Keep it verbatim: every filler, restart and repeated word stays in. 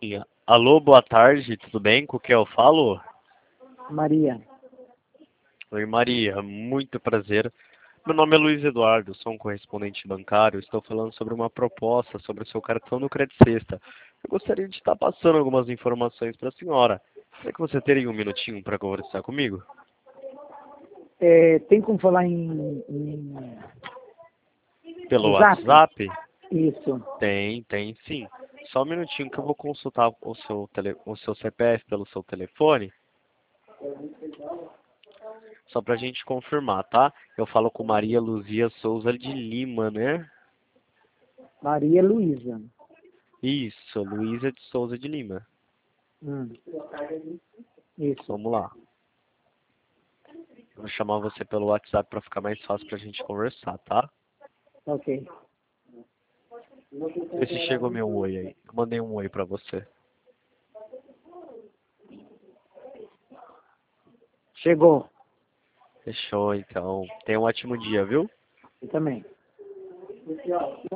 Alô, boa tarde, tudo bem? Com quem eu falo? Maria. Oi, Maria, muito prazer. Meu nome é Luiz Eduardo, sou um correspondente bancário. Estou falando sobre uma proposta sobre o seu cartão do Credit Sexta. Eu gostaria de estar passando algumas informações para a senhora. Será que você teria um minutinho para conversar comigo? É, tem como falar em, em Pelo no Zap? WhatsApp? Isso. Tem, tem sim. Só um minutinho que eu vou consultar o seu, tele, o seu C P F pelo seu telefone. Só pra gente confirmar, tá? Eu falo com Maria Luzia Souza de Lima, né? Maria Luísa. Isso, Luísa de Souza de Lima. Hum. Isso. Vamos lá. Vou chamar você pelo WhatsApp pra ficar mais fácil pra gente conversar, tá? Ok. Vê se chegou meu oi aí. Eu mandei um oi pra você. Chegou. Fechou, então. Tenha um ótimo dia, viu? Eu também.